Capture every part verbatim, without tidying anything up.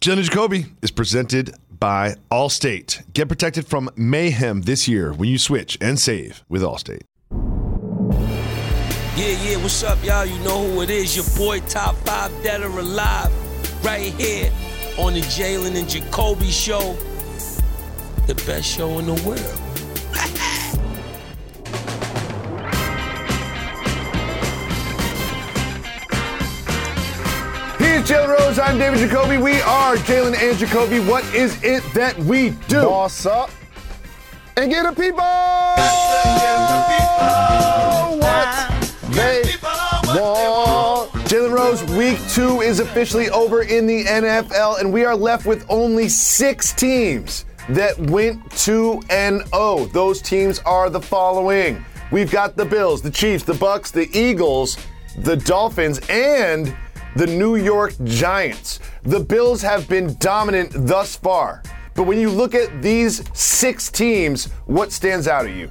Jalen Jacoby is presented by Allstate. Get protected from mayhem this year when you switch and save with Allstate. Yeah, yeah, what's up, y'all? You know who it is. Your boy, Top five Dead or Alive, right here on the Jalen and Jacoby Show. The best show in the world. He's Jalen Rose. I'm David Jacoby. We are Jalen and Jacoby. What is it that we do? Boss up and get the people what they want. Jalen Rose, week two is officially over in the N F L, and we are left with only six teams that went two and oh. Those teams are the following. We've got the Bills, the Chiefs, the Bucks, the Eagles, the Dolphins, and the New York Giants. The Bills have been dominant thus far, but when you look at these six teams, what stands out at you?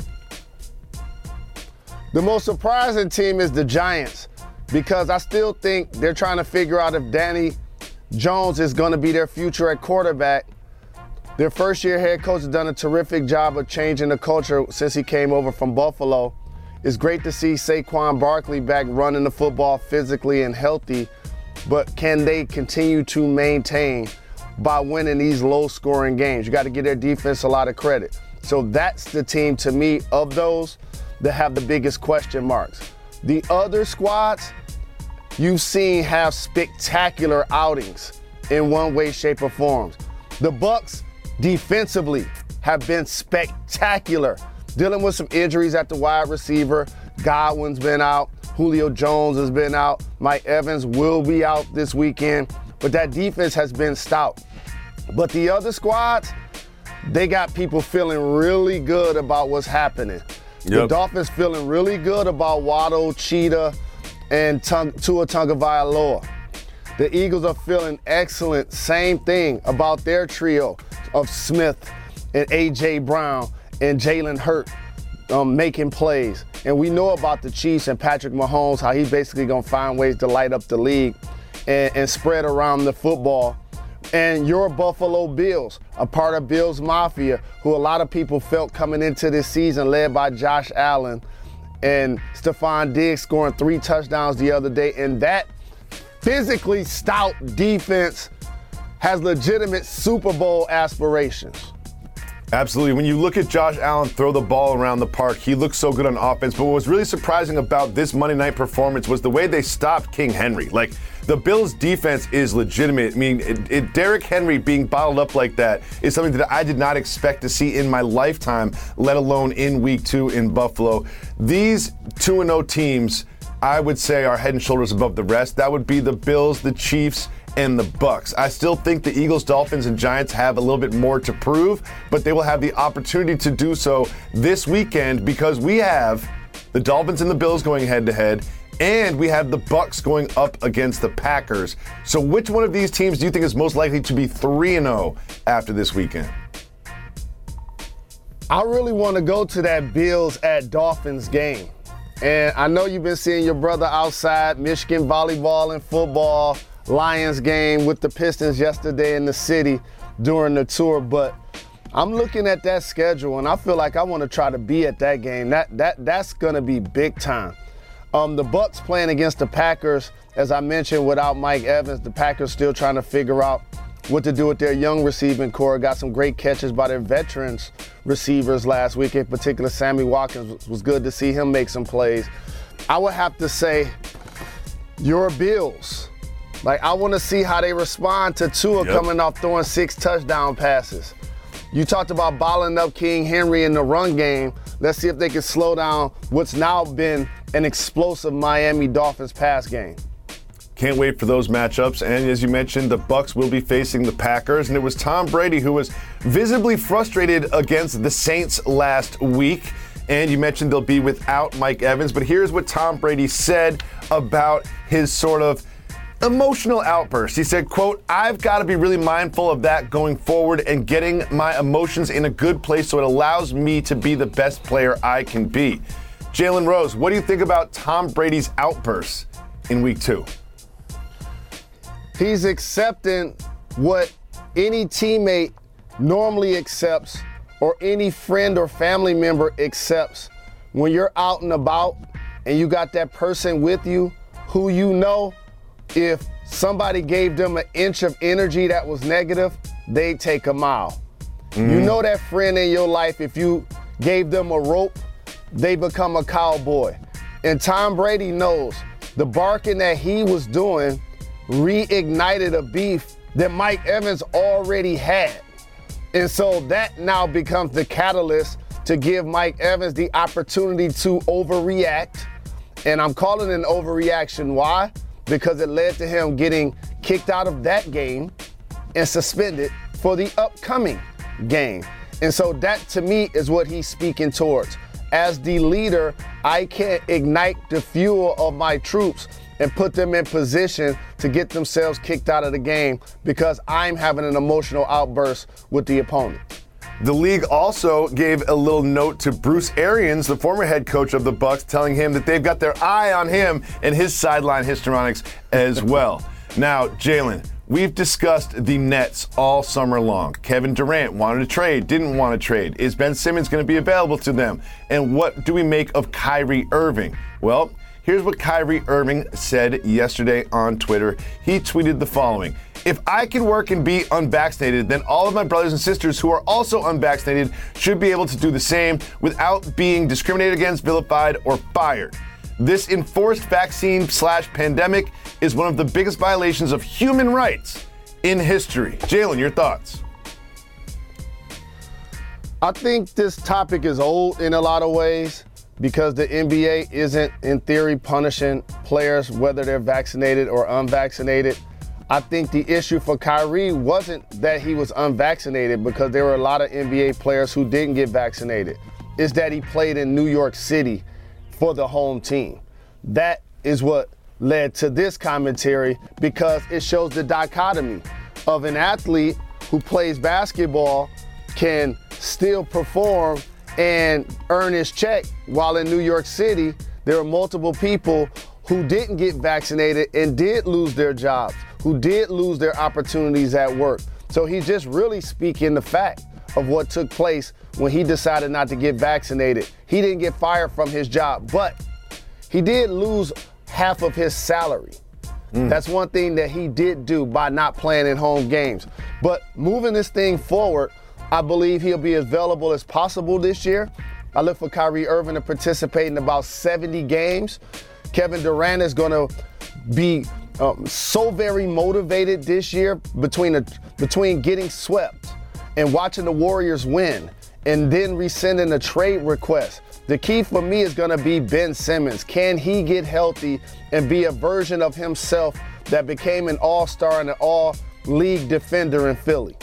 The most surprising team is the Giants, because I still think they're trying to figure out if Danny Jones is going to be their future at quarterback. Their first-year head coach has done a terrific job of changing the culture since he came over from Buffalo. It's great to see Saquon Barkley back running the football physically and healthy, but can they continue to maintain by winning these low-scoring games? You got to give their defense a lot of credit. So that's the team, to me, of those that have the biggest question marks. The other squads you've seen have spectacular outings in one way, shape, or form. The Bucks defensively have been spectacular, dealing with some injuries at the wide receiver. Godwin's been out. Julio Jones has been out. Mike Evans will be out this weekend. But that defense has been stout. But the other squads, they got people feeling really good about what's happening. Yep. The Dolphins feeling really good about Waddle, Cheetah, and Tung- Tua Tagovailoa. The Eagles are feeling excellent, same thing about their trio of Smith and A J Brown and Jalen Hurts um, making plays. And we know about the Chiefs and Patrick Mahomes, how he's basically going to find ways to light up the league and, and spread around the football. And your Buffalo Bills, a part of Bills Mafia, who a lot of people felt coming into this season, led by Josh Allen and Stephon Diggs scoring three touchdowns the other day. And that physically stout defense has legitimate Super Bowl aspirations. Absolutely. When you look at Josh Allen throw the ball around the park, he looks so good on offense. But what was really surprising about this Monday night performance was the way they stopped King Henry. Like, the Bills' defense is legitimate. I mean, it, it, Derrick Henry being bottled up like that is something that I did not expect to see in my lifetime, let alone in week two in Buffalo. These two and oh teams, I would say, are head and shoulders above the rest. That would be the Bills, the Chiefs, and the Bucks. I still think the Eagles, Dolphins, and Giants have a little bit more to prove, but they will have the opportunity to do so this weekend because we have the Dolphins and the Bills going head-to-head, and we have the Bucks going up against the Packers. So which one of these teams do you think is most likely to be three and oh after this weekend? I really want to go to that Bills at Dolphins game. And I know you've been seeing your brother outside, Michigan volleyball and football, Lions game with the Pistons yesterday in the city during the tour, but I'm looking at that schedule and I feel like I want to try to be at that game. That that that's gonna be big time. Um, the Bucks playing against the Packers, as I mentioned, without Mike Evans, the Packers still trying to figure out what to do with their young receiving core. Got some great catches by their veterans receivers last week. In particular, Sammy Watkins was good to see him make some plays. I would have to say your Bills. Like, I want to see how they respond to Tua yep. coming off throwing six touchdown passes. You talked about bottling up King Henry in the run game. Let's see if they can slow down what's now been an explosive Miami Dolphins pass game. Can't wait for those matchups. And as you mentioned, the Bucks will be facing the Packers. And it was Tom Brady who was visibly frustrated against the Saints last week. And you mentioned they'll be without Mike Evans. But here's what Tom Brady said about his sort of emotional outburst. He said, quote, "I've got to be really mindful of that going forward and getting my emotions in a good place so it allows me to be the best player I can be." Jalen Rose, what do you think about Tom Brady's outbursts in week two? He's accepting what any teammate normally accepts, or any friend or family member accepts, when you're out and about and you got that person with you who you know, if somebody gave them an inch of energy that was negative, they'd take a mile. Mm-hmm. You know that friend in your life, if you gave them a rope, they become a cowboy. And Tom Brady knows the barking that he was doing reignited a beef that Mike Evans already had. And so that now becomes the catalyst to give Mike Evans the opportunity to overreact. And I'm calling it an overreaction. Why? Because it led to him getting kicked out of that game and suspended for the upcoming game. And so that, to me, is what he's speaking towards. As the leader, I can't ignite the fuel of my troops and put them in position to get themselves kicked out of the game because I'm having an emotional outburst with the opponent. The league also gave a little note to Bruce Arians, the former head coach of the Bucs, telling him that they've got their eye on him and his sideline histrionics as well. Now, Jalen, we've discussed the Nets all summer long. Kevin Durant wanted to trade, didn't want to trade. Is Ben Simmons going to be available to them? And what do we make of Kyrie Irving? Well, here's what Kyrie Irving said yesterday on Twitter. He tweeted the following: "If I can work and be unvaccinated, then all of my brothers and sisters who are also unvaccinated should be able to do the same without being discriminated against, vilified, or fired. This enforced vaccine slash pandemic is one of the biggest violations of human rights in history." Jalen, your thoughts? I think this topic is old in a lot of ways because the N B A isn't, in theory, punishing players whether they're vaccinated or unvaccinated. I think the issue for Kyrie wasn't that he was unvaccinated, because there were a lot of N B A players who didn't get vaccinated. It's that he played in New York City for the home team. That is what led to this commentary, because it shows the dichotomy of an athlete who plays basketball can still perform and earn his check, while in New York City, there are multiple people who didn't get vaccinated and did lose their jobs, who did lose their opportunities at work. So he's just really speaking the fact of what took place when he decided not to get vaccinated. He didn't get fired from his job, but he did lose half of his salary. Mm. That's one thing that he did do by not playing in home games. But moving this thing forward, I believe he'll be as available as possible this year. I look for Kyrie Irving to participate in about seventy games. Kevin Durant is going to be um, so very motivated this year between, a, between getting swept and watching the Warriors win and then rescinding a trade request. The key for me is going to be Ben Simmons. Can he get healthy and be a version of himself that became an all-star and an all-league defender in Philly?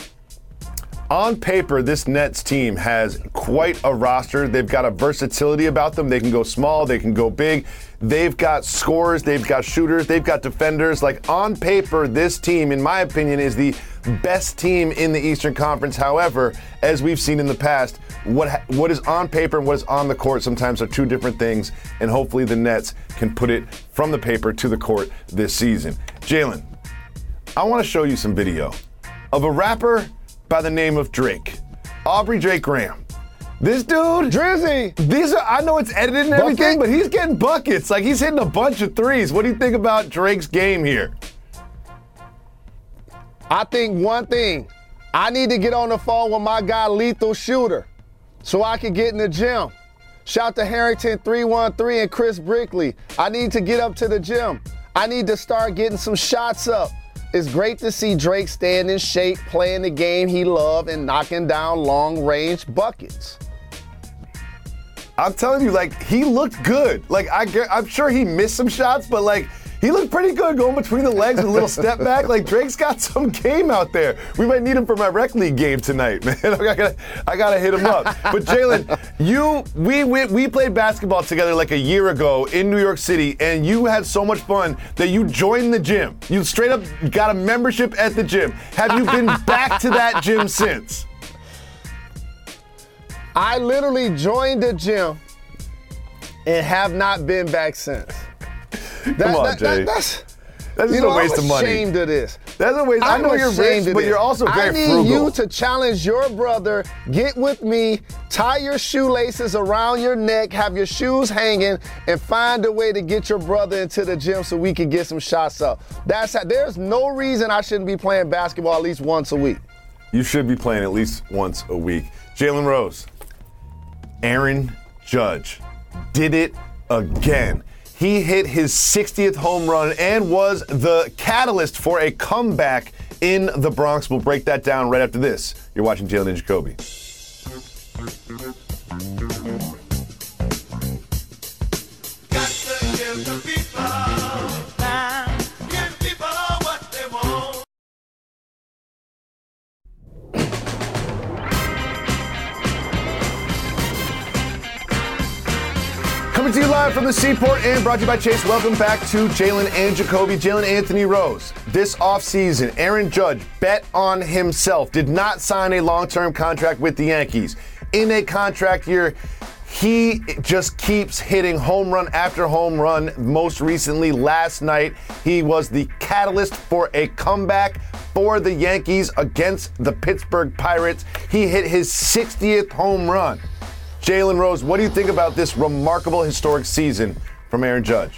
On paper, this Nets team has quite a roster. They've got a versatility about them. They can go small, they can go big. They've got scorers, they've got shooters, they've got defenders. Like, on paper, this team, in my opinion, is the best team in the Eastern Conference. However, as we've seen in the past, what ha- what is on paper and what is on the court sometimes are two different things, and hopefully the Nets can put it from the paper to the court this season. Jalen, I want to show you some video of a rapper by the name of Drake, Aubrey Drake Graham. This dude, Drizzy, these are, I know it's edited and everything, but he's getting buckets. Like, he's hitting a bunch of threes. What do you think about Drake's game here? I think one thing, I need to get on the phone with my guy Lethal Shooter so I can get in the gym. Shout to Harrington three one three and Chris Brickley. I need to get up to the gym. I need to start getting some shots up. It's great to see Drake staying in shape, playing the game he loved, and knocking down long-range buckets. I'm telling you, like, he looked good. Like, I, I'm sure he missed some shots, but, like, he looked pretty good going between the legs with a little step back. Like, Drake's got some game out there. We might need him for my rec league game tonight, man. I gotta, I gotta hit him up. But Jalen, you, we, we we played basketball together like a year ago in New York City, and you had so much fun that you joined the gym. You straight up got a membership at the gym. Have you been back to that gym since? I literally joined the gym and have not been back since. That, Come on, that, Jay. that, that's That's just you know, a waste I'm of money. ashamed of this. That's a waste. I I'm know you're ashamed rich, of but this. you're also very I need frugal. you to challenge your brother. Get with me, tie your shoelaces around your neck, have your shoes hanging, and find a way to get your brother into the gym so we can get some shots up. That's how, there's no reason I shouldn't be playing basketball at least once a week. You should be playing at least once a week. Jalen Rose, Aaron Judge did it again. He hit his sixtieth home run and was the catalyst for a comeback in the Bronx. We'll break that down right after this. You're watching Jalen and Jacoby. Got to give the people time. Give people what they want. Coming to you live from the Seaport and brought to you by Chase. Welcome back to Jalen and Jacoby. Jalen Anthony Rose. This offseason, Aaron Judge bet on himself, did not sign a long-term contract with the Yankees. In a contract year, he just keeps hitting home run after home run. Most recently, last night, he was the catalyst for a comeback for the Yankees against the Pittsburgh Pirates. He hit his sixtieth home run. Jalen Rose, what do you think about this remarkable historic season from Aaron Judge?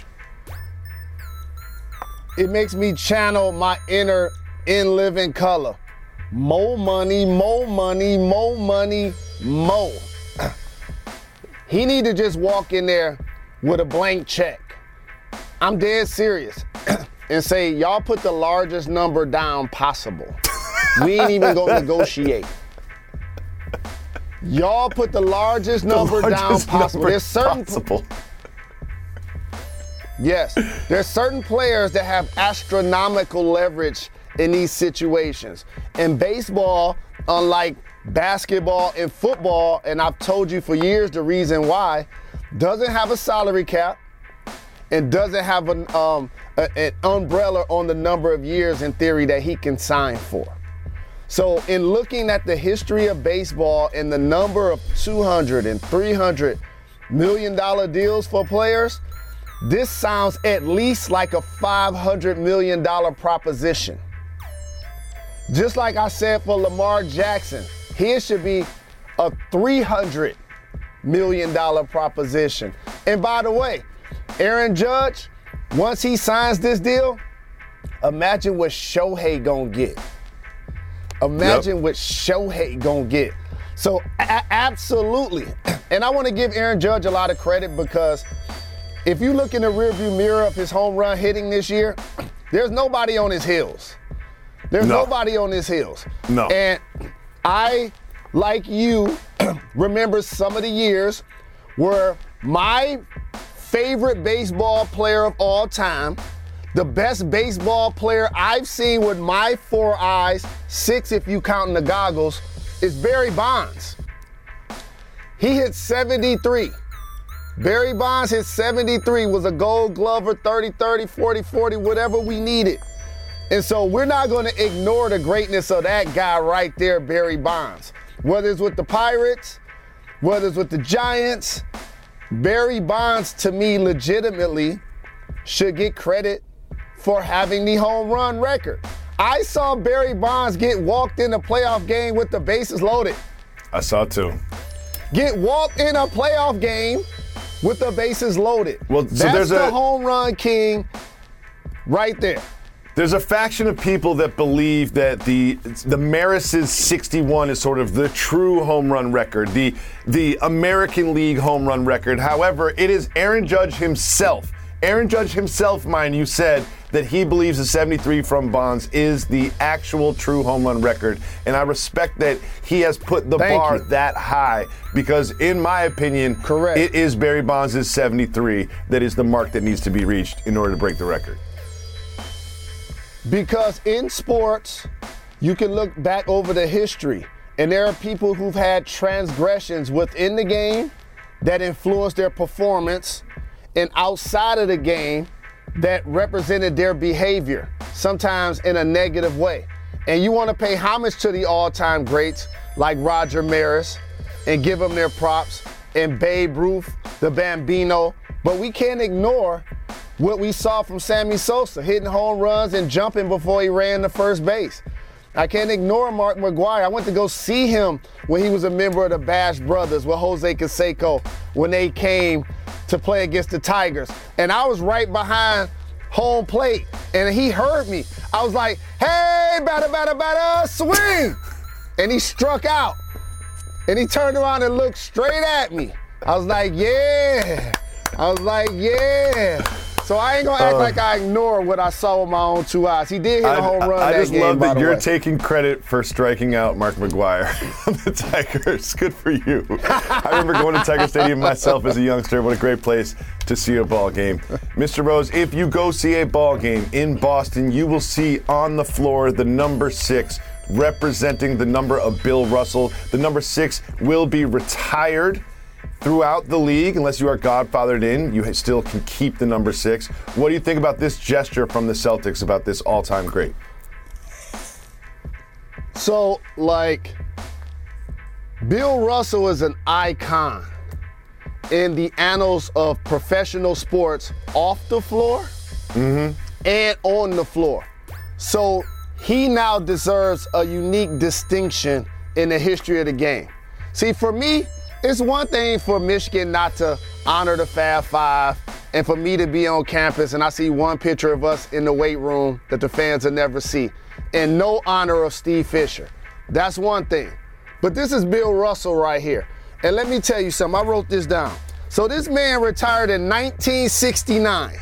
It makes me channel my inner In Living Color. More money, more money, more money, more. He need to just walk in there with a blank check. I'm dead serious. And say, y'all put the largest number down possible. We ain't even gonna negotiate. Y'all put the largest number the down largest possible. number There's certain possible. Yes, there's certain players that have astronomical leverage in these situations. In baseball, unlike basketball and football, and I've told you for years the reason why, doesn't have a salary cap and doesn't have an, um, a, an umbrella on the number of years in theory that he can sign for. So in looking at the history of baseball and the number of two hundred and three hundred million dollar deals for players, this sounds at least like a five hundred million dollar proposition. Just like I said for Lamar Jackson, his should be a three hundred million dollar proposition. And by the way, Aaron Judge, once he signs this deal, imagine what Shohei gonna get. Imagine yep. what Shohei gonna get. So a- absolutely. And I want to give Aaron Judge a lot of credit because if you look in the rearview mirror of his home run hitting this year, there's nobody on his heels. There's no. nobody on his heels. No. And I, like you, remember some of the years where my favorite baseball player of all time, the best baseball player I've seen with my four eyes, six if you count in the goggles, is Barry Bonds. He hit seventy-three. Barry Bonds hit seventy-three, was a Gold Glover, thirty thirty, forty forty, whatever we needed. And so we're not going to ignore the greatness of that guy right there, Barry Bonds. Whether it's with the Pirates, whether it's with the Giants, Barry Bonds, to me, legitimately should get credit for having the home run record. I saw Barry Bonds get walked in a playoff game with the bases loaded. I saw too. Get walked in a playoff game with the bases loaded. Well, so That's there's the a, home run king right there. There's a faction of people that believe that the the Maris's sixty-one is sort of the true home run record, the the American League home run record. However, it is Aaron Judge himself. Aaron Judge himself, mind you, said that he believes the seventy-three from Bonds is the actual true home run record. And I respect that he has put the Thank bar you. that high because, in my opinion, Correct. it is Barry Bonds' seventy-three that is the mark that needs to be reached in order to break the record. Because in sports, you can look back over the history, and there are people who've had transgressions within the game that influenced their performance, and outside of the game that represented their behavior, sometimes in a negative way. And you want to pay homage to the all-time greats like Roger Maris and give them their props, and Babe Ruth, the Bambino, but we can't ignore what we saw from Sammy Sosa, hitting home runs and jumping before he ran to first base. I can't ignore Mark McGwire. I went to go see him when he was a member of the Bash Brothers with Jose Canseco when they came to play against the Tigers. And I was right behind home plate, and he heard me. I was like, hey, batter, batter, batter, swing! And he struck out. And he turned around and looked straight at me. I was like, yeah. I was like, yeah. So I ain't gonna act uh, like I ignore what I saw with my own two eyes. He did hit a home run I, I that just game, love that by you're the way. taking credit for striking out Mark McGwire on the Tigers. Good for you. I remember going to Tiger Stadium myself as a youngster. What a great place to see a ball game. Mister Rose, if you go see a ball game in Boston, you will see on the floor the number six representing the number of Bill Russell. The number six will be retired throughout the league, unless you are godfathered in, you still can keep the number six. What do you think about this gesture from the Celtics about this all-time great? So, like, Bill Russell is an icon in the annals of professional sports off the floor mm-hmm. and on the floor. So he now deserves a unique distinction in the history of the game. See, for me, it's one thing for Michigan not to honor the Fab Five and for me to be on campus and I see one picture of us in the weight room that the fans will never see and no honor of Steve Fisher. That's one thing. But this is Bill Russell right here. And let me tell you something. I wrote this down. So this man retired in nineteen sixty-nine.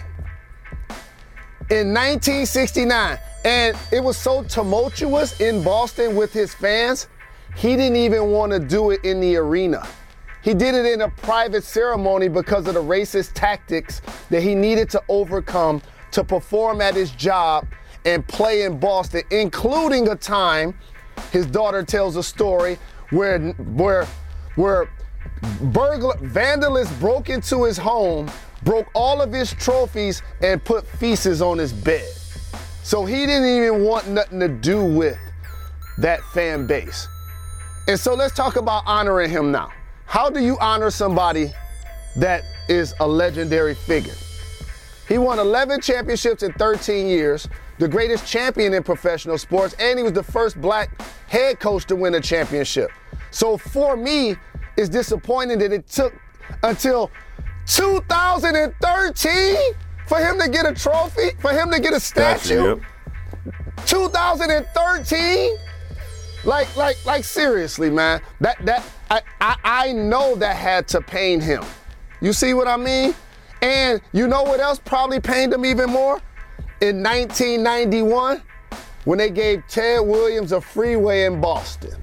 In nineteen sixty-nine. And it was so tumultuous in Boston with his fans, he didn't even want to do it in the arena. He did it in a private ceremony because of the racist tactics that he needed to overcome to perform at his job and play in Boston, including a time, his daughter tells a story, where where where burglar vandalists broke into his home, broke all of his trophies, and put feces on his bed. So he didn't even want nothing to do with that fan base. And so let's talk about honoring him now. How do you honor somebody that is a legendary figure? He won eleven championships in thirteen years, the greatest champion in professional sports, and he was the first black head coach to win a championship. So for me, it's disappointing that it took until two thousand thirteen for him to get a trophy, for him to get a statue. Yep. two thousand thirteen? Like, like, like seriously, man. That, that, I, I, I know that had to pain him. You see what I mean? And you know what else probably pained him even more? In nineteen ninety-one, when they gave Ted Williams a freeway in Boston.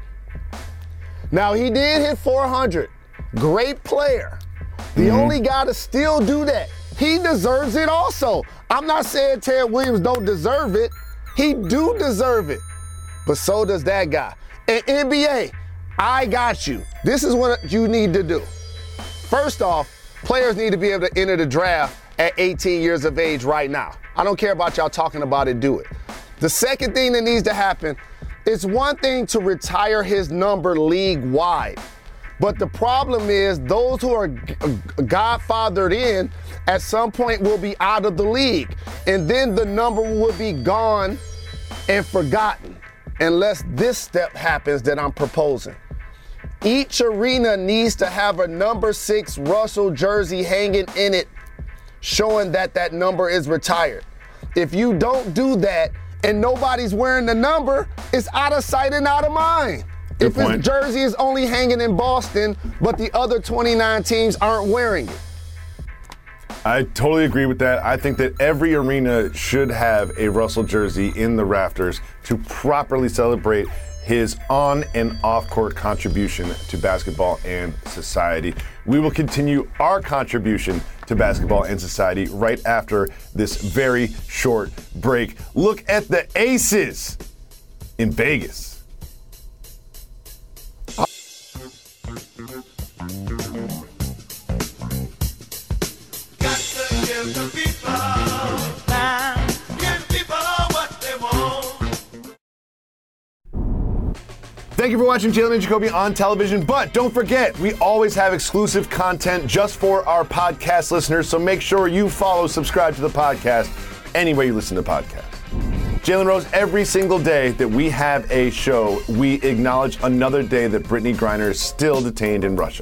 Now, he did hit four hundred. Great player. The mm-hmm. only guy to still do that. He deserves it also. I'm not saying Ted Williams don't deserve it. He do deserve it. But so does that guy. And N B A, I got you. This is what you need to do. First off, players need to be able to enter the draft at eighteen years of age right now. I don't care about y'all talking about it, do it. The second thing that needs to happen, it's one thing to retire his number league-wide. But the problem is those who are godfathered in at some point will be out of the league. And then the number will be gone and forgotten unless this step happens that I'm proposing. Each arena needs to have a number six Russell jersey hanging in it, showing that that number is retired. If you don't do that and nobody's wearing the number, it's out of sight and out of mind. Good if point. his jersey is only hanging in Boston, but the other twenty-nine teams aren't wearing it. I totally agree with that. I think that every arena should have a Russell jersey in the rafters to properly celebrate his on and off court contribution to basketball and society. We will continue our contribution to basketball and society right after this very short break. Look at the Aces in Vegas. Thank you for watching Jalen and Jacoby on television, but don't forget, we always have exclusive content just for our podcast listeners, so make sure you follow, subscribe to the podcast anywhere you listen to podcasts. Jalen Rose, every single day that we have a show, we acknowledge another day that Brittany Griner is still detained in Russia.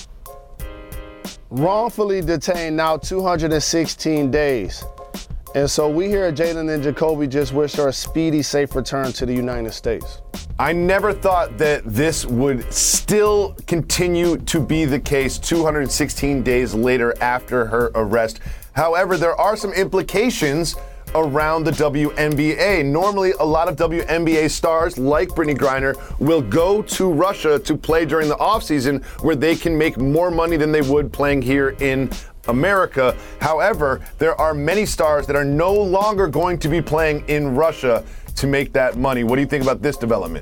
Wrongfully detained now two hundred sixteen days. And so we here at Jalen and Jacoby just wish her a speedy, safe return to the United States. I never thought that this would still continue to be the case two hundred sixteen days later after her arrest. However, there are some implications around the W N B A. Normally, a lot of W N B A stars like Brittany Griner will go to Russia to play during the offseason where they can make more money than they would playing here in America. However, there are many stars that are no longer going to be playing in Russia to make that money. What do you think about this development?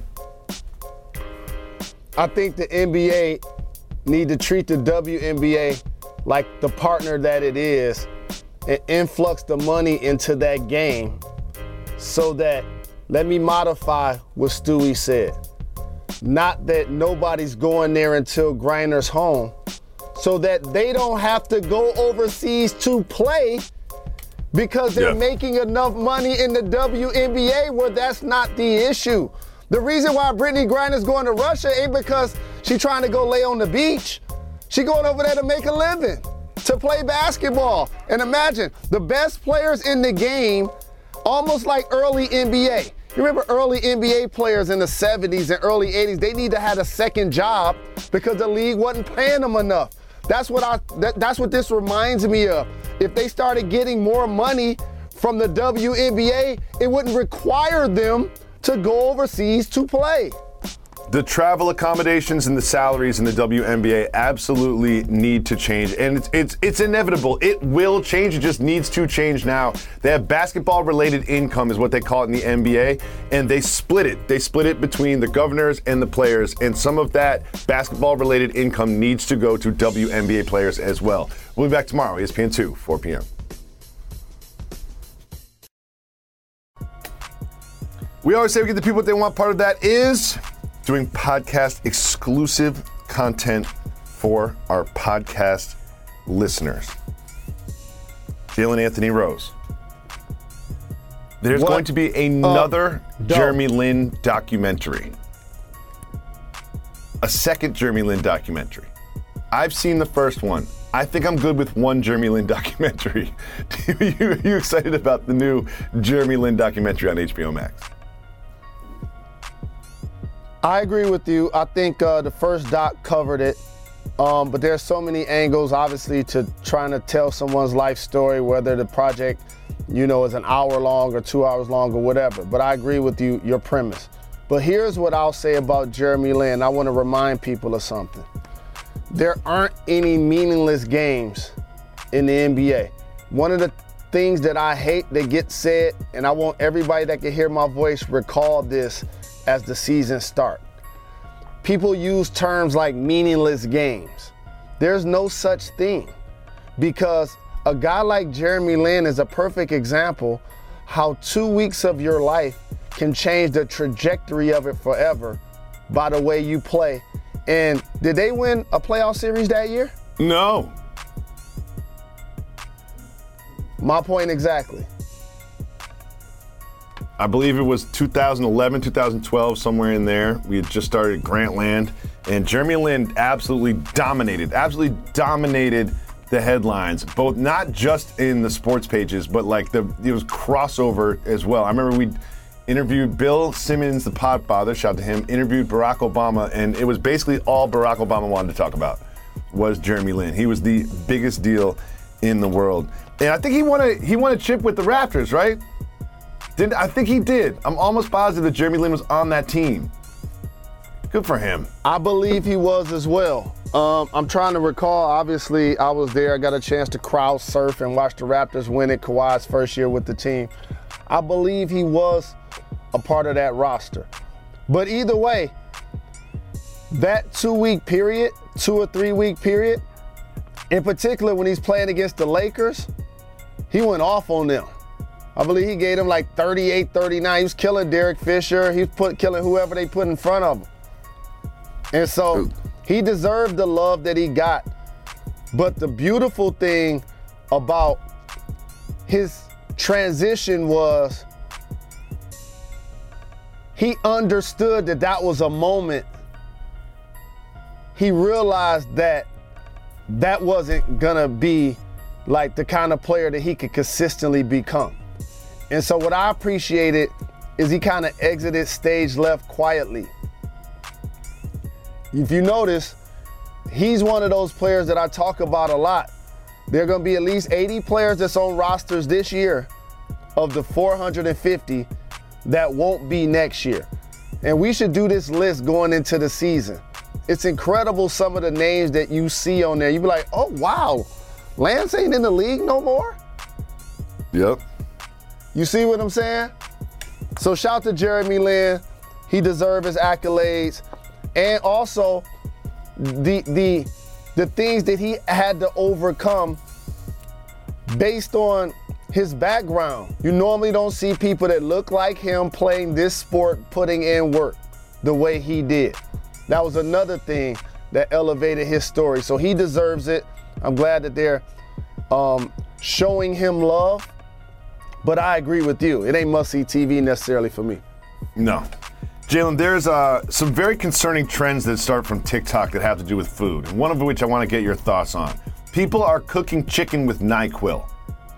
I think the N B A need to treat the W N B A like the partner that it is and influx the money into that game so that, let me modify what Stewie said, not that nobody's going there until Griner's home, so that they don't have to go overseas to play because they're yeah. making enough money in the W N B A where that's not the issue. The reason why Brittany Griner's going to Russia ain't because she's trying to go lay on the beach. She going over there to make a living, to play basketball. And imagine, the best players in the game, almost like early N B A. You remember early N B A players in the seventies and early eighties, they need to have a second job because the league wasn't paying them enough. That's what I. That, that's what this reminds me of. If they started getting more money from the W N B A, it wouldn't require them to go overseas to play. The travel accommodations and the salaries in the W N B A absolutely need to change, and it's it's it's inevitable. It will change. It just needs to change now. They have basketball-related income, is what they call it in the N B A, and they split it. They split it between the governors and the players, and some of that basketball-related income needs to go to W N B A players as well. We'll be back tomorrow, E S P N two, four p.m. We always say we give the people what they want. Part of that is doing podcast exclusive content for our podcast listeners. Jalen Anthony Rose. There's What going to be another dope. Jeremy Lin documentary. A second Jeremy Lin documentary. I've seen the first one. I think I'm good with one Jeremy Lin documentary. Are you, are you excited about the new Jeremy Lin documentary on H B O Max? I agree with you. I think uh, the first doc covered it, um, but there's so many angles, obviously, to trying to tell someone's life story, whether the project, you know, is an hour long or two hours long or whatever. But I agree with you, your premise. But here's what I'll say about Jeremy Lin. I want to remind people of something. There aren't any meaningless games in the N B A. One of the things that I hate that gets said, and I want everybody that can hear my voice recall this as the season start. People use terms like meaningless games. There's no such thing, because a guy like Jeremy Lin is a perfect example how two weeks of your life can change the trajectory of it forever by the way you play. And did they win a playoff series that year? No. My point exactly. I believe it was two thousand eleven, two thousand twelve, somewhere in there. We had just started Grantland, and Jeremy Lin absolutely dominated, absolutely dominated the headlines, both not just in the sports pages, but like the it was crossover as well. I remember we interviewed Bill Simmons, the Podfather, shout out to him, interviewed Barack Obama, and it was basically all Barack Obama wanted to talk about was Jeremy Lin. He was the biggest deal in the world. And I think he won a he won a chip with the Raptors, right? Did I think he did. I'm almost positive that Jeremy Lin was on that team. Good for him. I believe he was as well. Um, I'm trying to recall, obviously, I was there. I got a chance to crowd surf and watch the Raptors win it, Kawhi's first year with the team. I believe he was a part of that roster. But either way, that two-week period, two or three-week period, in particular when he's playing against the Lakers, he went off on them. I believe he gave them like thirty-eight, thirty-nine. He was killing Derek Fisher. He was put, killing whoever they put in front of him. And so he deserved the love that he got. But the beautiful thing about his transition was he understood that that was a moment. He realized that that wasn't gonna be like the kind of player that he could consistently become. And so what I appreciated is he kind of exited stage left quietly. If you notice, he's one of those players that I talk about a lot. There are gonna be at least eighty players that's on rosters this year of the four hundred fifty that won't be next year. And we should do this list going into the season. It's incredible some of the names that you see on there. You be like, oh wow, Lance ain't in the league no more? Yep. You see what I'm saying? So shout to Jeremy Lin. He deserves his accolades. And also the the the things that he had to overcome based on his background. You normally don't see people that look like him playing this sport, putting in work the way he did. That was another thing that elevated his story. So he deserves it. I'm glad that they're um, showing him love. But I agree with you. It ain't must-see T V necessarily for me. No. Jalen, there's uh, some very concerning trends that start from TikTok that have to do with food, and one of which I want to get your thoughts on. People are cooking chicken with NyQuil.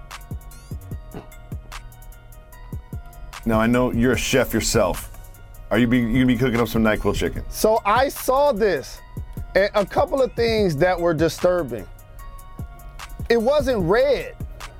Now, I know you're a chef yourself. Are you, be, you gonna be cooking up some NyQuil chicken? So I saw this, and a couple of things that were disturbing. It wasn't red.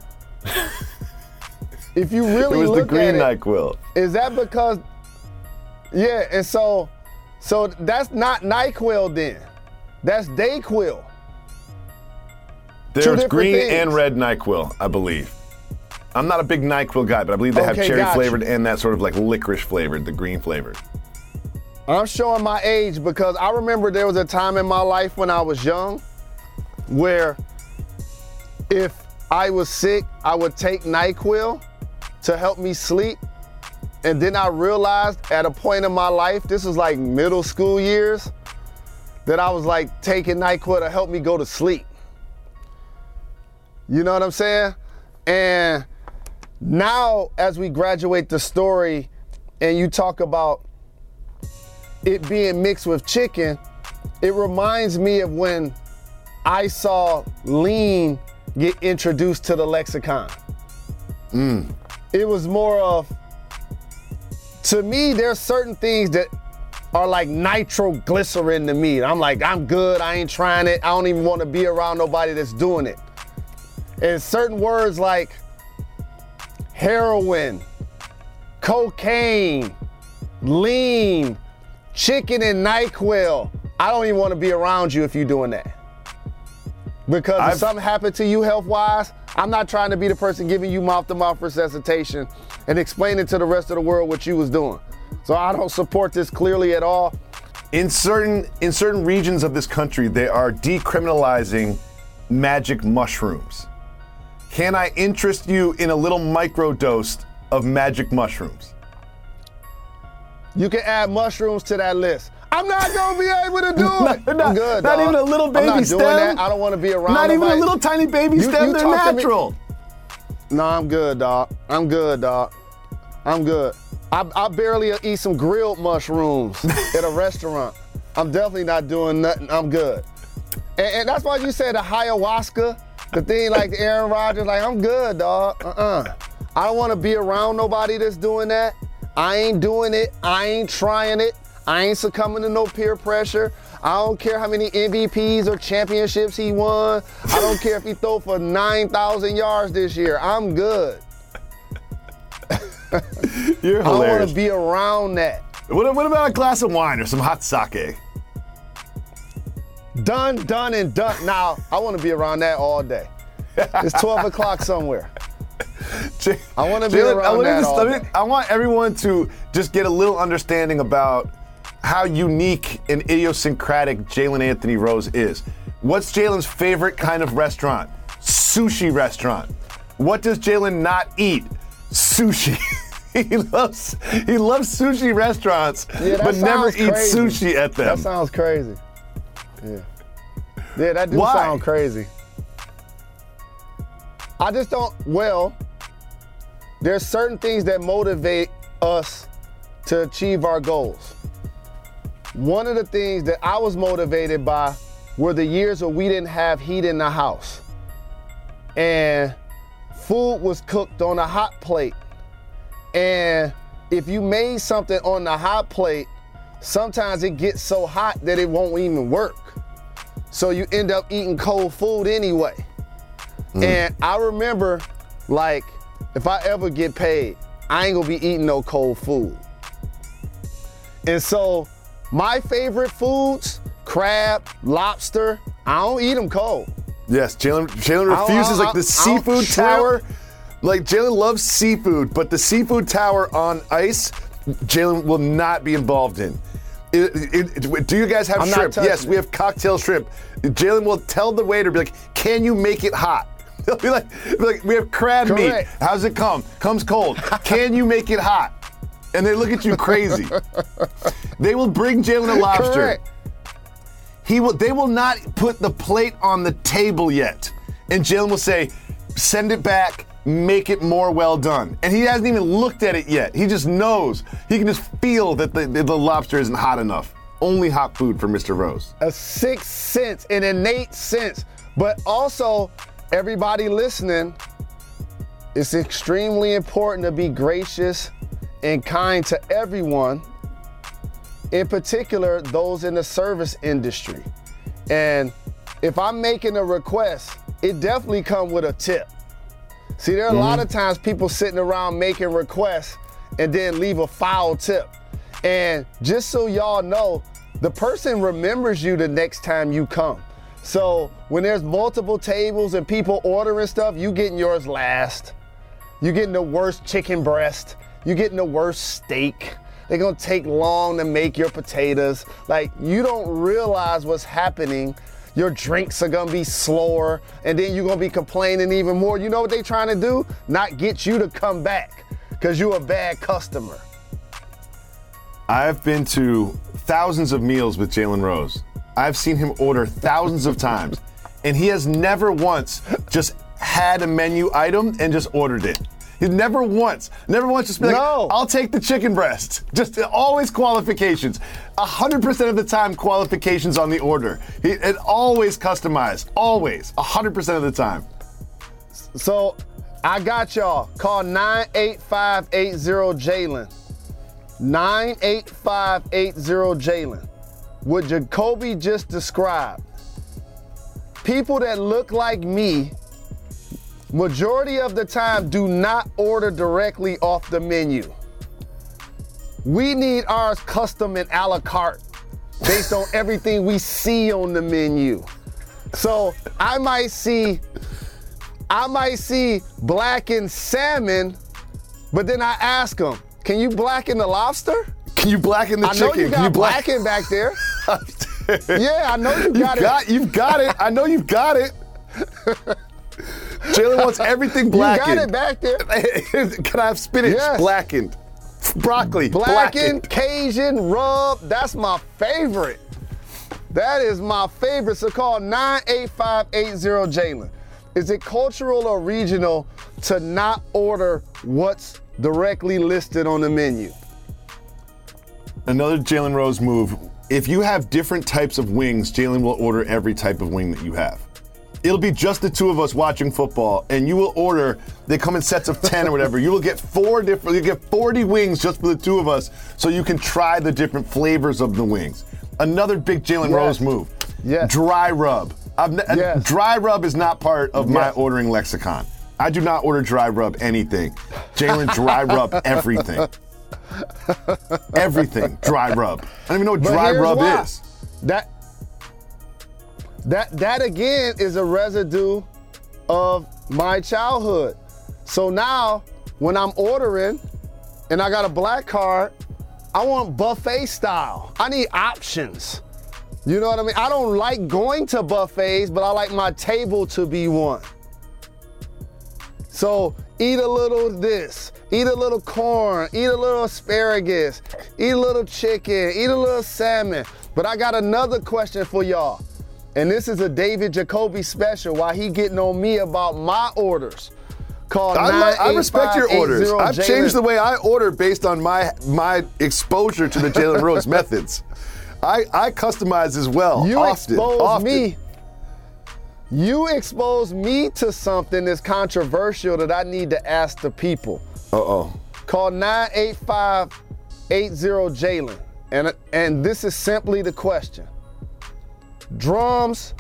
If you really it was look the green at it, NyQuil. Is that because? Yeah, and so, so that's not NyQuil then. That's DayQuil. There's green things. and red NyQuil, I believe. I'm not a big NyQuil guy, but I believe they have Okay, cherry gotcha. flavored and that sort of like licorice flavored, the green flavored. I'm showing my age because I remember there was a time in my life when I was young where if I was sick, I would take NyQuil to help me sleep. And then I realized at a point in my life, this was like middle school years, that I was like taking NyQuil to help me go to sleep. You know what I'm saying? And now as we graduate the story and you talk about it being mixed with chicken, it reminds me of when I saw lean get introduced to the lexicon. Mm. It was more of, to me, there's certain things that are like nitroglycerin to me. I'm like, I'm good, I ain't trying it. I don't even want to be around nobody that's doing it. And certain words like heroin, cocaine, lean, chicken and NyQuil, I don't even want to be around you if you're doing that. Because I've, if something happened to you health-wise, I'm not trying to be the person giving you mouth-to-mouth resuscitation and explaining to the rest of the world what you was doing. So I don't support this clearly at all. In certain in certain regions of this country, they are decriminalizing magic mushrooms. Can I interest you in a little microdose of magic mushrooms? You can add mushrooms to that list. I'm not gonna be able to do it. not, I'm good, Not dog. even a little baby I'm not stem. doing that. I don't want to be around Not even nobody. a little tiny baby You- stem. you They're talk to me- natural. No, I'm good, dog. I'm good, dog. I'm good. I, I barely eat some grilled mushrooms at a restaurant. I'm definitely not doing nothing. I'm good. And, and that's why you said the ayahuasca, the thing like Aaron Rodgers, like, I'm good, dog. Uh-uh. I don't want to be around nobody that's doing that. I ain't doing it. I ain't trying it. I ain't succumbing to no peer pressure. I don't care how many M V Ps or championships he won. I don't care if he throw for nine thousand yards this year. I'm good. You're I don't want hilarious. to be around that. What, what about a glass of wine or some hot sake? Done, done, and done. Now, I want to be around that all day. It's twelve o'clock somewhere. I want to be Jalen, around I wanna that just- all let me- day. I want everyone to just get a little understanding about how unique and idiosyncratic Jalen Anthony Rose is. What's Jalen's favorite kind of restaurant? Sushi restaurant. What does Jalen not eat? Sushi. he loves he loves sushi restaurants, Yeah, that but never sounds eats crazy. sushi at them. That sounds crazy. Yeah. Yeah, that do Why? sound crazy. I just don't, well, there's certain things that motivate us to achieve our goals. One of the things that I was motivated by were the years where we didn't have heat in the house. And food was cooked on a hot plate. And if you made something on the hot plate, sometimes it gets so hot that it won't even work. So you end up eating cold food anyway. Mm. And I remember, like, if I ever get paid, I ain't gonna be eating no cold food. And so my favorite foods, crab, lobster, I don't eat them cold. Yes, Jalen Jalen I'll- refuses I'll- like the I'll- seafood shrimp. tower. Like Jalen loves seafood, but the seafood tower on ice, Jalen will not be involved in. It- it- it- do you guys have I'm not shrimp? touching Yes, it. we have cocktail shrimp. Jalen will tell the waiter, be like, "Can you make it hot?" He'll be like, be like "We have crab meat. Correct. How's it come? Comes cold. Can you make it hot?" And they look at you crazy. They will bring Jalen a lobster. Correct. He will. They will not put the plate on the table yet, and Jalen will say, "Send it back. Make it more well done." And he hasn't even looked at it yet. He just knows. He can just feel that the, the lobster isn't hot enough. Only hot food for Mister Rose. A sixth sense, an innate sense. But also, everybody listening, it's extremely important to be gracious and kind to everyone, in particular, those in the service industry. And if I'm making a request, it definitely comes with a tip. See, there are a lot of times people sitting around making requests and then leave a foul tip. And just so y'all know, the person remembers you the next time you come. So when there's multiple tables and people ordering stuff, you getting yours last. You getting the worst chicken breast. You getting the worst steak. They're gonna take long to make your potatoes. Like, you don't realize what's happening. Your drinks are gonna be slower, and then you're gonna be complaining even more. You know what they trying to do? Not get you to come back, because you're a bad customer. I've been to thousands of meals with Jalen Rose. I've seen him order thousands of times, and he has never once just had a menu item and just ordered it. He's never once, never once just been No. like, "I'll take the chicken breast." Just always qualifications. A hundred percent of the time, qualifications on the order. He, and always customized, always, a hundred percent of the time. So I got y'all. Call nine eight five eight zero Jalen. nine eight five eight zero Jalen. What Jacoby just described. People that look like me, majority of the time, do not order directly off the menu. We need ours custom and a la carte based on everything we see on the menu. So I might see, I might see blackened salmon, but then I ask them, can you blacken the lobster? Can you blacken the I chicken? know you Can got black- blackened back there. Yeah, I know you got You've got, it. you've got it. I know you've got it. Jalen wants everything You blackened. got it back there. Can I have spinach Yes. blackened? Broccoli Blackened, Cajun, rub, that's my favorite. That is my favorite. So call nine eight five eight zero Jalen. Is it cultural or regional to not order what's directly listed on the menu? Another Jalen Rose move. If you have different types of wings, Jalen will order every type of wing that you have. It'll be just the two of us watching football, and you will order, they come in sets of ten or whatever. You will get four different, you get forty wings just for the two of us, so you can try the different flavors of the wings. Another big Jalen Yes. Rose move. Yes. Dry rub. I've ne- Yes. Dry rub is not part of my Yes. ordering lexicon. I do not order dry rub anything. Jalen dry rub everything. Everything dry rub. I don't even know what But dry here's rub why. is. That that that again is a residue of my childhood. So now when I'm ordering and I got a black card, I want buffet style. I need options. You know what I mean? I don't like going to buffets, but I like my table to be one. So eat a little this, eat a little corn, eat a little asparagus, eat a little chicken, eat a little salmon. But I got another question for y'all. And this is a David Jacoby special while he getting on me about my orders. Call I, lo- I respect your orders. I've Jalen. changed the way I order based on my my exposure to the Jalen Rose methods. I, I customize as well. You often, expose often. me. You expose me to something that's controversial that I need to ask the people. Uh-oh. Call nine eight five eight zero Jalen. And, and this is simply the question. Drums,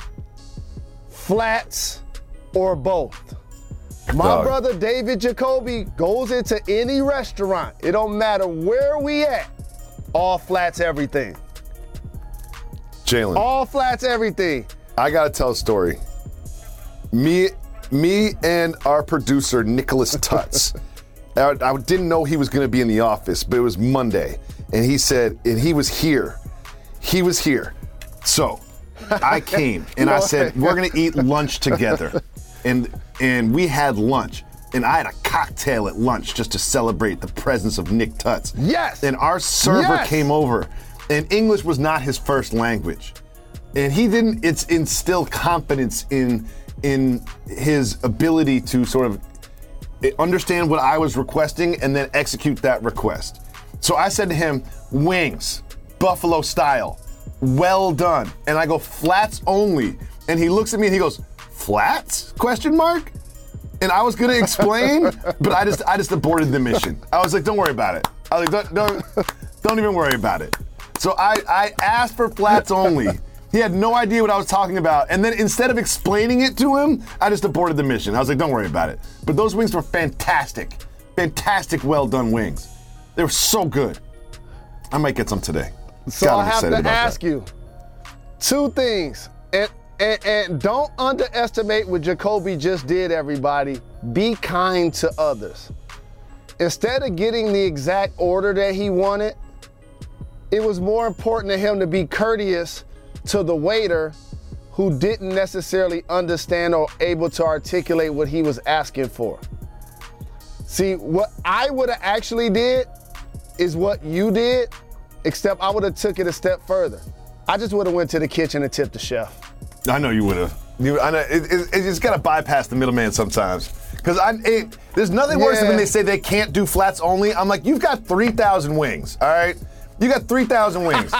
flats, or both? My Dog. brother David Jacoby goes into any restaurant. It don't matter where we at. All flats, everything. Jalen. All flats, everything. I gotta tell a story. Me, me, and our producer Nicholas Tutz. I, I didn't know he was gonna be in the office, but it was Monday, and he said, and he was here. He was here. So I came and I said, we're gonna eat lunch together, and and we had lunch. And I had a cocktail at lunch just to celebrate the presence of Nick Tutz. Yes. And our server Yes. came over, and English was not his first language. And he didn't it's instill confidence in in his ability to sort of understand what I was requesting and then execute that request. So I said to him, wings, buffalo style, well done. And I go, flats only. And he looks at me and he goes, flats? Question mark? And I was gonna explain, but I just I just aborted the mission. I was like, don't worry about it. I was like, don't don't, don't even worry about it. So I, I asked for flats only. He had no idea what I was talking about. And then instead of explaining it to him, I just aborted the mission. I was like, don't worry about it. But those wings were fantastic. Fantastic, well done wings. They were so good. I might get some today. So God, I I'm have excited to about ask that. you two things. And, and, and don't underestimate what Jacoby just did, everybody. Be kind to others. Instead of getting the exact order that he wanted, it was more important to him to be courteous to the waiter who didn't necessarily understand or able to articulate what he was asking for. See, what I would have actually did is what you did, except I would have took it a step further. I just would have went to the kitchen and tipped the chef. I know you would have. You, I know it, it, it just got to bypass the middleman sometimes. Because I, it, there's nothing worse than Yeah. when they say they can't do flats only. I'm like, you've got three thousand wings, all right? You got three thousand wings.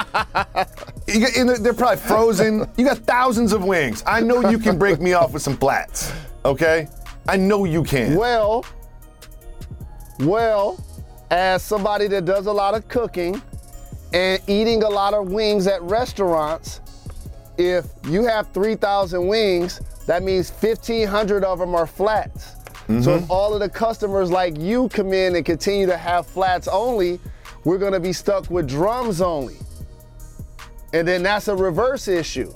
you got, and they're, they're probably frozen. You got thousands of wings. I know you can break me off with some flats, okay? I know you can. Well, well, as somebody that does a lot of cooking and eating a lot of wings at restaurants, if you have three thousand wings, that means fifteen hundred of them are flats. Mm-hmm. So if all of the customers like you come in and continue to have flats only, we're gonna be stuck with drums only. And then that's a reverse issue.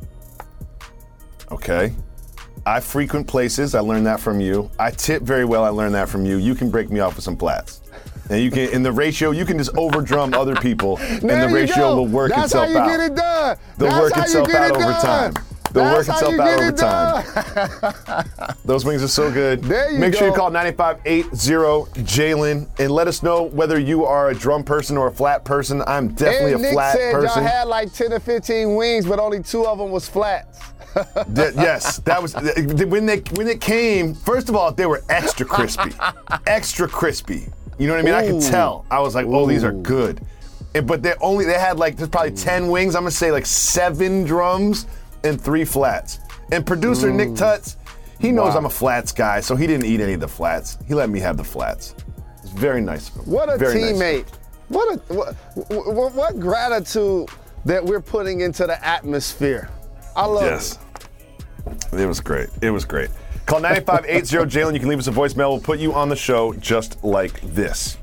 Okay. I frequent places. I learned that from you. I tip very well. I learned that from you. You can break me off with some flats. And you can, in the ratio, you can just overdrum other people, and There the you ratio go. will work That's itself how you out. get it done. They'll That's work how you itself get out it over done. time. They'll That's work how itself you out get over it time. done. Those wings are so good. There you Make sure you go. call nine five eight zero Jalen and let us know whether you are a drum person or a flat person. I'm definitely And a Nick flat said person. y'all had like ten or fifteen wings, but only two of them was flats. Th- yes, that was th- when they when it came. First of all, they were extra crispy, extra crispy. You know what I mean? I could Ooh. tell. I was like, oh, these are Ooh. good. And, but they only they had like there's probably ten wings. I'm gonna say like seven drums and three flats. And producer Nick Tutz, he knows Wow. I'm a flats guy, so he didn't eat any of the flats. He let me have the flats. It's very nice of him. What a Very nice of him. teammate. What a what, what, what gratitude that we're putting into the atmosphere. I love Yes. it. It was great. It was great. Call nine five eight zero Jalen. You can leave us a voicemail. We'll put you on the show just like this.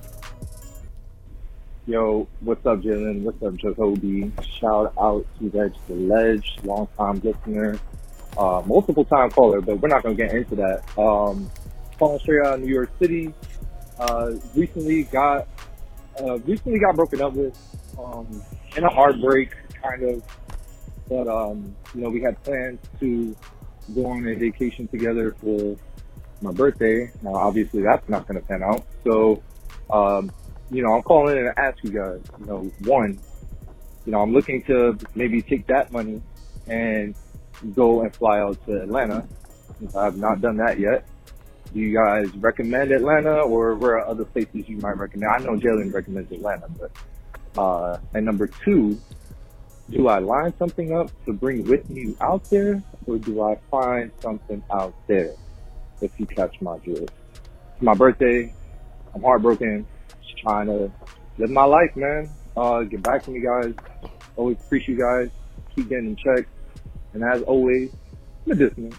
Yo, what's up, Jalen? What's up, Jacoby? Shout out to Reg the Ledge, long time listener, uh, multiple time caller, but we're not gonna get into that. Um, calling straight out of New York City. Uh, recently got uh, recently got broken up with, um, in a heartbreak, kind of. But um, you know, we had plans to go on a vacation together for my birthday. Now, obviously, that's not going to pan out. So, um, you know, I'm calling in to ask you guys, you know, one, you know, I'm looking to maybe take that money and go and fly out to Atlanta. I have not done that yet. Do you guys recommend Atlanta, or where are other places you might recommend? I know Jalen recommends Atlanta, but, uh, and number two, do I line something up to bring with me out there, or do I find something out there, if you catch my drift? It's my birthday. I'm heartbroken. Just trying to live my life, man. Uh, get back to me, guys. Always appreciate you guys. Keep getting in check. And as always, medicinal.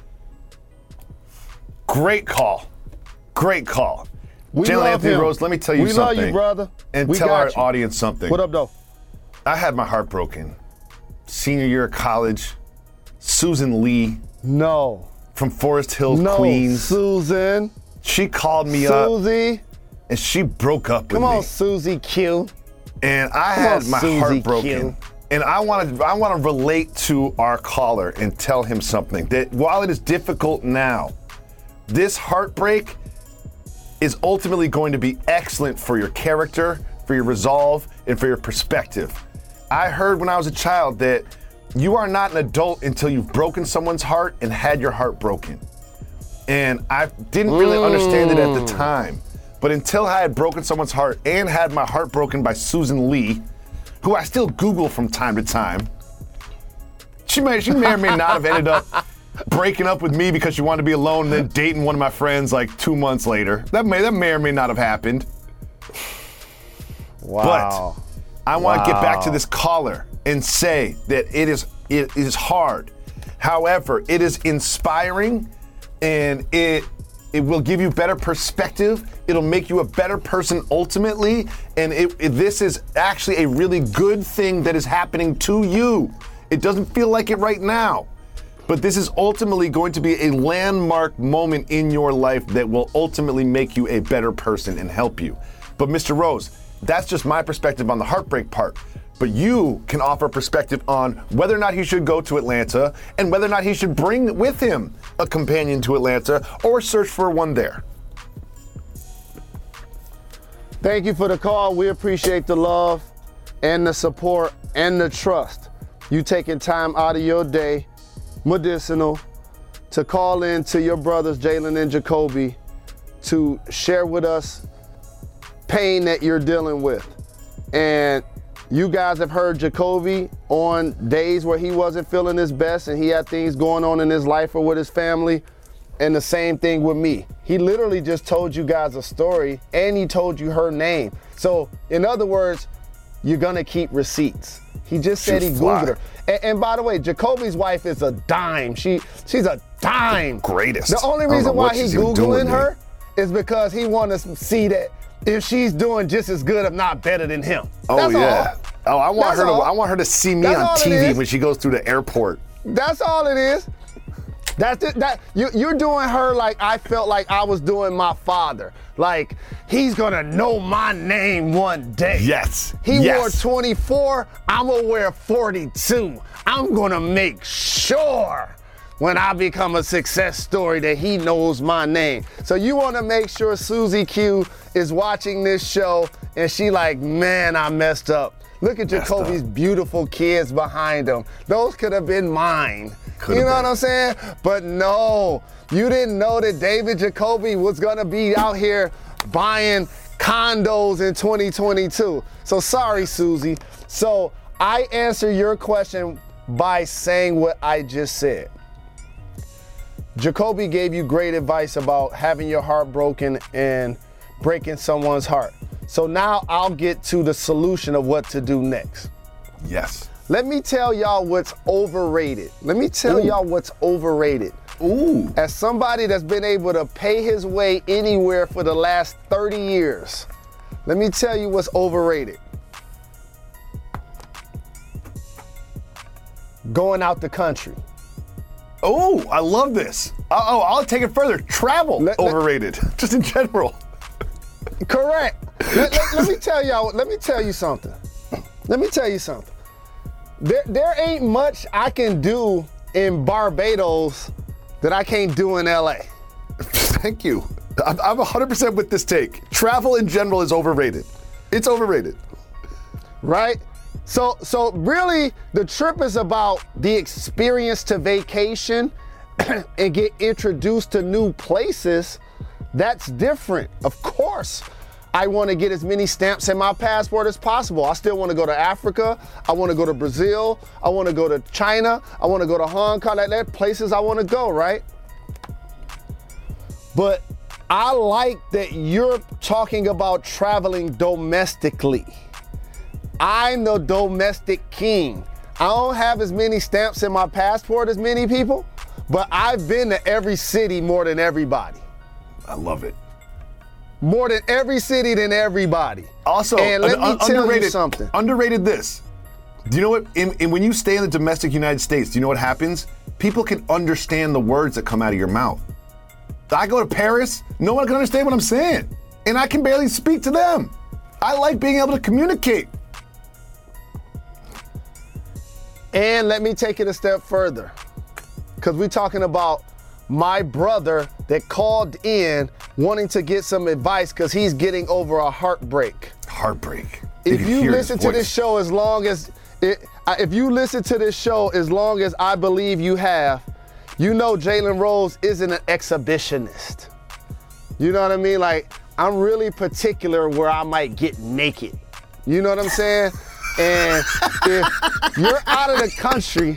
Great call. Great call. We Jalen love Anthony him. Rose, let me tell you we something. We love you, brother. And we tell got our you. audience something. What up, though? I had my heart broken. Senior year of college, Susan Lee No. from Forest Hills, No, Queens. Susan. She called me up Susie. and she broke up with Come me. on, Susie Q. And I Come had on, my Susie heart broken. Q. And I want to I want to relate to our caller and tell him something, that while it is difficult now, this heartbreak is ultimately going to be excellent for your character, for your resolve, and for your perspective. I heard when I was a child that you are not an adult until you've broken someone's heart and had your heart broken. And I didn't really Mm. understand it at the time. But until I had broken someone's heart and had my heart broken by Susan Lee, who I still Google from time to time, she may, she may or may not have ended up breaking up with me because she wanted to be alone and then dating one of my friends like two months later. That may, that may or may not have happened. Wow. But I want to get back to Wow. this caller and say that it is it is hard. However, it is inspiring, and it it will give you better perspective. It'll make you a better person ultimately, and it, it, this is actually a really good thing that is happening to you. It doesn't feel like it right now, but this is ultimately going to be a landmark moment in your life that will ultimately make you a better person and help you. But Mister Rose, that's just my perspective on the heartbreak part. But you can offer perspective on whether or not he should go to Atlanta and whether or not he should bring with him a companion to Atlanta or search for one there. Thank you for the call. We appreciate the love and the support and the trust. You taking time out of your day, medicinal, to call in to your brothers, Jalen and Jacoby, to share with us pain that you're dealing with. And you guys have heard Jacoby on days where he wasn't feeling his best and he had things going on in his life or with his family. And the same thing with me. He literally just told you guys a story and he told you her name. So in other words, you're gonna keep receipts. He just said She's he fly. Googled her. And, and by the way, Jacoby's wife is a dime. She She's a dime. Greatest. The only I don't know reason why what he she's even doing Googling there. her is because he wants to see that if she's doing just as good, if not better than him. Oh That's yeah. all. Oh, I want That's her to all. I want her to see me That's on all it T V is. when she goes through the airport. That's all it is. That's it. That you, you're doing her like I felt like I was doing my father. Like he's gonna know my name one day. Yes. He yes. wore twenty-four. I'm gonna wear forty-two. I'm gonna make sure when I become a success story that he knows my name. So you want to make sure Susie Q is watching this show and she like, man, I messed up. Look at Messed Jacoby's up. beautiful kids behind him. Those could have been mine. Coulda you know been. what I'm saying? But no, you didn't know that David Jacoby was gonna be out here buying condos in twenty twenty-two. So sorry, Susie. So I answer your question by saying what I just said. Jacoby gave you great advice about having your heart broken and breaking someone's heart. So now I'll get to the solution of what to do next. Yes. Let me tell y'all what's overrated. Let me tell Ooh. y'all what's overrated. Ooh. As somebody that's been able to pay his way anywhere for the last thirty years, let me tell you what's overrated. Going out the country. Oh, I love this. Uh, oh, I'll take it further. Travel, Let- let- overrated, just in general. Correct. let, let- let me tell y'all, let me tell you something. Let me tell you something. There, there ain't much I can do in Barbados that I can't do in L A. Thank you. I'm, I'm one hundred percent with this take. Travel in general is overrated. It's overrated. Right? So, so really, the trip is about the experience to vacation and get introduced to new places. That's different. Of course, I want to get as many stamps in my passport as possible. I still want to go to Africa. I want to go to Brazil. I want to go to China. I want to go to Hong Kong. Like, there are places I want to go, right? But I like that you're talking about traveling domestically. I'm the domestic king. I don't have as many stamps in my passport as many people, but I've been to every city more than everybody. I love it. More than every city than everybody. Also, and let un- me un- tell underrated, you something. Underrated this. Do you know what? In, in, when you stay in the domestic United States, do you know what happens? People can understand the words that come out of your mouth. I go to Paris, no one can understand what I'm saying, and I can barely speak to them. I like being able to communicate. And let me take it a step further, because we're talking about my brother that called in wanting to get some advice because he's getting over a heartbreak. Heartbreak. If can you hear listen his to this voice. show as long as, it, if you listen to this show as long as I believe you have, you know Jalen Rose isn't an exhibitionist. You know what I mean? Like, I'm really particular where I might get naked. You know what I'm saying? And if you're out of the country,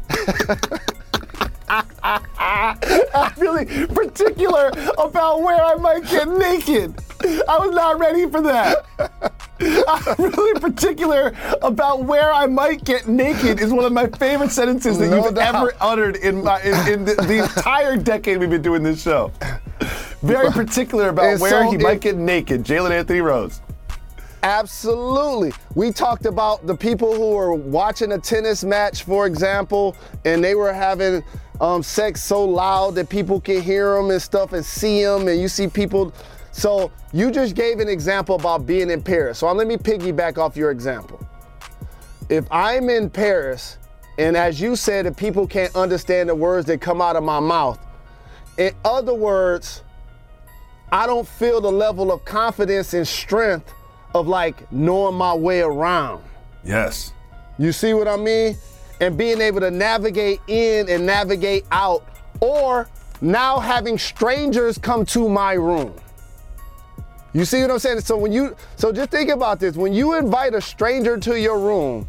I'm really particular about where I might get naked. I was not ready for that. I'm really particular about where I might get naked is one of my favorite sentences that No you've doubt. ever uttered in, my, in, in the, the entire decade we've been doing this show. Very particular about And where so he if- might get naked. Jalen Anthony Rose. absolutely. We talked about the people who were watching a tennis match, for example, and they were having um, sex so loud that people can hear them and stuff and see them, and you see people. So you just gave an example about being in Paris. So let me piggyback off your example. If I'm in Paris, and as you said, if people can't understand the words that come out of my mouth, in other words, I don't feel the level of confidence and strength of like knowing my way around. Yes. You see what I mean? And being able to navigate in and navigate out, or now having strangers come to my room. You see what I'm saying? So when you, so just think about this. When you invite a stranger to your room,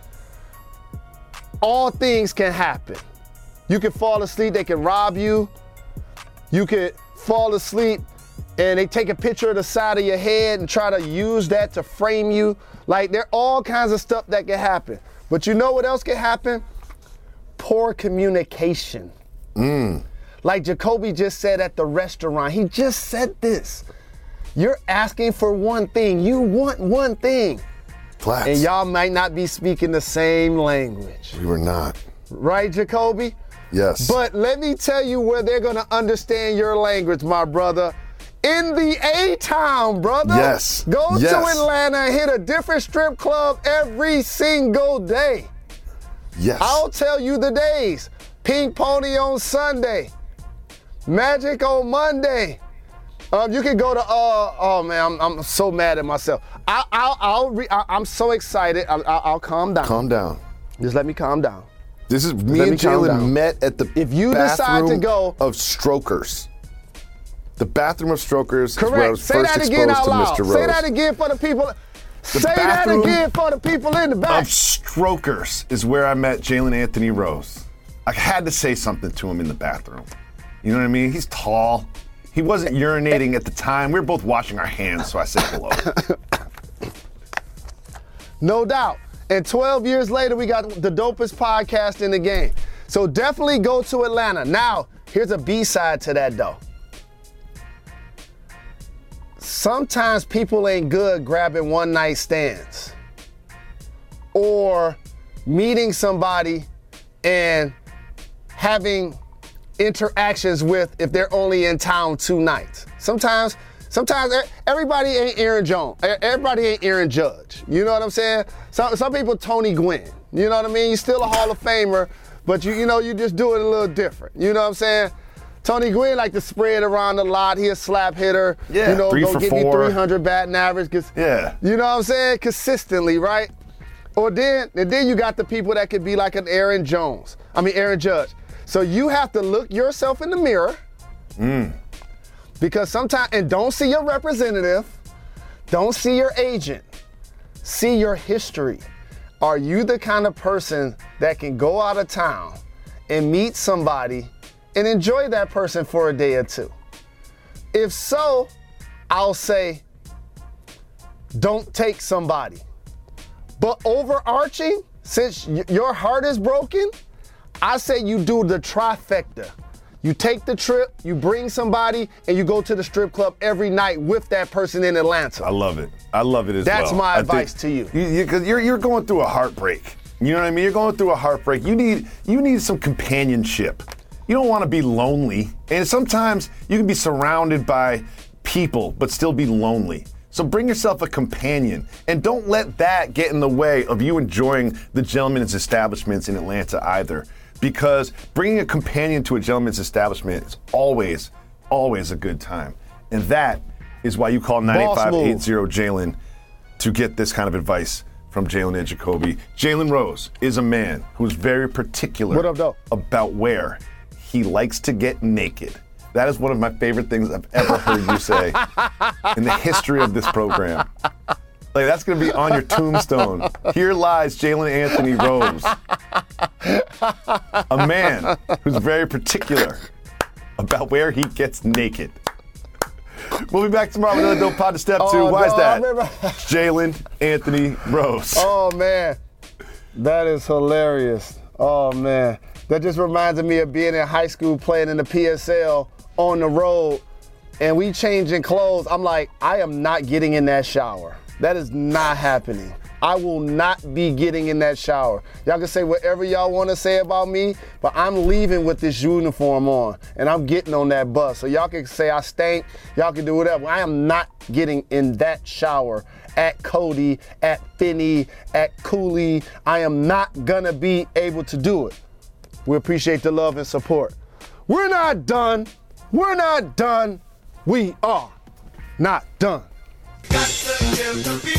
all things can happen. You can fall asleep, they can rob you. You could fall asleep and they take a picture of the side of your head and try to use that to frame you. Like, there are all kinds of stuff that can happen. But you know what else can happen? Poor communication. Mm. Like Jacoby just said at the restaurant, he just said this. You're asking for one thing, you want one thing. Flats. And y'all might not be speaking the same language. We were not. Right, Jacoby? Yes. But let me tell you where they're gonna understand your language, my brother. In the A-Town, brother. Yes. Go Yes. to Atlanta and hit a different strip club every single day. Yes. I'll tell you the days. Pink Pony on Sunday. Magic on Monday. Um, you can go to, uh, oh man, I'm, I'm so mad at myself. I, I'll, I'll re, I, I'm so excited. I, I, I'll calm down. Calm down. Just let me calm down. This is me Let and me calm Jalen down. met at the If you decide to bathroom go- of Strokers. The bathroom of Strokers is where I Correct. was Say first that again exposed out to loud. Mister Rose. Say that again for the people. Say that bathroom again for the people in the back. Of Strokers is where I met Jalen Anthony Rose. I had to say something to him in the bathroom. You know what I mean? He's tall. He wasn't urinating at the time. We were both washing our hands, so I said hello. No doubt. And twelve years later, we got the dopest podcast in the game. So definitely go to Atlanta. Now, here's a B-side to that though. Sometimes people ain't good grabbing one night stands or meeting somebody and having interactions with if they're only in town two nights. Sometimes, sometimes everybody ain't Aaron Jones. Everybody ain't Aaron Judge. You know what I'm saying? Some some people Tony Gwynn. You know what I mean? You're still a Hall of Famer, but you you know you just do it a little different. You know what I'm saying? Tony Gwynn like to spread around a lot. He a slap hitter. Yeah, you know, three go for get four. me three hundred batting average. Cause, Yeah. You know what I'm saying? Consistently, right? Or then, and then you got the people that could be like an Aaron Jones. I mean, Aaron Judge. So you have to look yourself in the mirror. Mm. Because sometimes, and don't see your representative. Don't see your agent. See your history. Are you the kind of person that can go out of town and meet somebody and enjoy that person for a day or two? If so, I'll say, don't take somebody. But overarching, since y- your heart is broken, I say you do the trifecta. You take the trip, you bring somebody, and you go to the strip club every night with that person in Atlanta. I love it. I love it as That's well. my I advice think to you. you, you Cause you're, you're going through a heartbreak. You know what I mean? You're going through a heartbreak. You need, you need some companionship. You don't want to be lonely. And sometimes you can be surrounded by people, but still be lonely. So bring yourself a companion, and don't let that get in the way of you enjoying the gentlemen's establishments in Atlanta either. Because bringing a companion to a gentleman's establishment is always, always a good time. And that is why you call nine eight five, eight zero, Jalen to get this kind of advice from Jalen and Jacoby. Jalen Rose is a man who's very particular What up, though? about where he likes to get naked. That is one of my favorite things I've ever heard you say in the history of this program. Like, that's going to be on your tombstone. Here lies Jalen Anthony Rose, a man who's very particular about where he gets naked. We'll be back tomorrow with another dope pod to step to. Oh, Why is no, that? I remember- Jalen Anthony Rose. Oh, man. That is hilarious. Oh, man. That just reminded me of being in high school playing in the P S L on the road, and we changing clothes. I'm like, I am not getting in that shower. That is not happening. I will not be getting in that shower. Y'all can say whatever y'all want to say about me, but I'm leaving with this uniform on, and I'm getting on that bus. So y'all can say I stink, y'all can do whatever. I am not getting in that shower at Cody, at Finney, at Cooley. I am not gonna be able to do it. We appreciate the love and support. We're not done. We're not done. We are not done. Got to give the people